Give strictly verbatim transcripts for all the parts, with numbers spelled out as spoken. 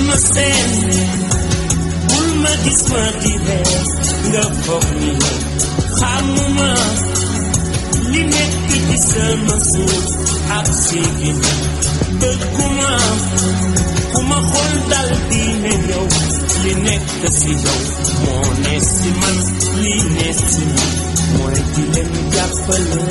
ma seen bul ma gis ma di reer nga foog ni ma xamuma li nekk ci sama suuf ak siigi na bëgguma ku ma xool dal di ne yow li nekk si yow moo ne si man li ne si man mooy di leen jàppale.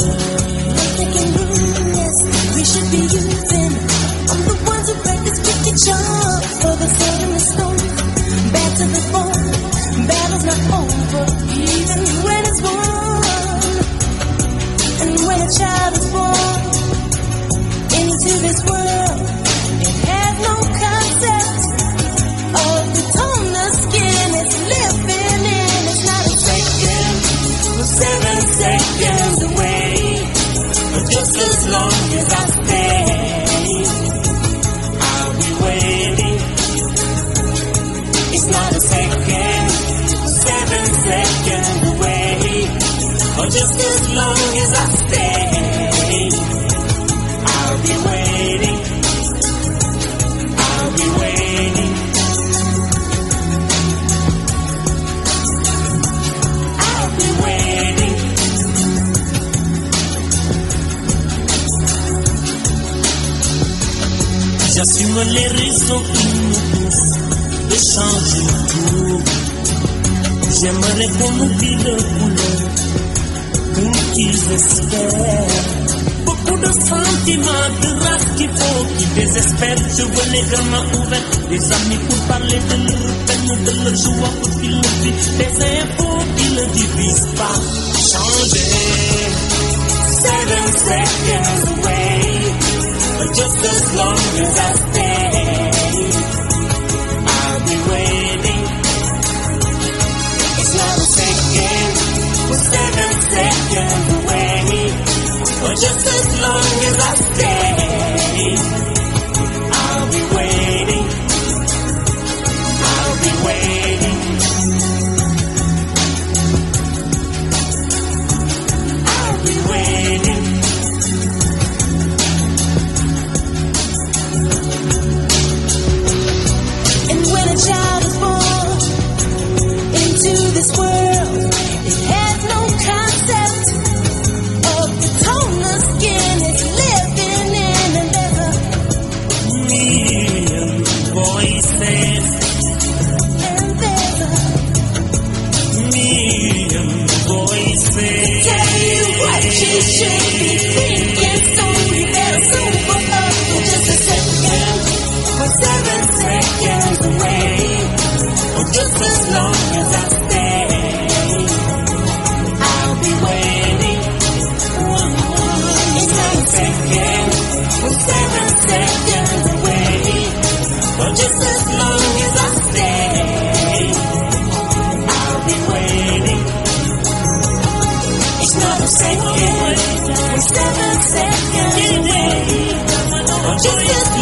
We should be using. I'm the ones who practice wicked charm for the soul and the stone. Back to the bone. Battle's not over, even when it's won. And when a child is born into this world, it has no concept of the tone the skin is living in. It's not a second, we're seven seconds away. Just as long as I stay, I'll be waiting. It's not a second, seven seconds away. Or just as long as I stay, I'll be waiting. I'll be waiting. I'll be waiting. J'assume les raisons qui nous poussent de changer tout. J'aimerais qu'on oublie le couleur pour qu'ils espèrent. Beaucoup de sentiments, de race qu'il faut, qui désespèrent. Je veux les gamins ouverts, des amis pour parler de leur peine, de leur joie pour qu'ils le vivent. Des infos qui ne divisent pas. Changer. Seven seconds away. But just as long as I stay, I'll be waiting. It's not a second, we're seven seconds away. But just as long as I stay, I'll be waiting. I'll be waiting. I'll be waiting. Child is born into this world. It has no concept of the tone the skin is living in, and there's a million voices, and there's a million voices. Tell you what you should be thinking, so you better sober up for just a second. We're seven seconds away. Just as long as I stay, I'll be waiting. It's not a second, we're seven seconds away. But just as long as I stay, I'll be waiting. It's not a second, we're seven seconds away. But just as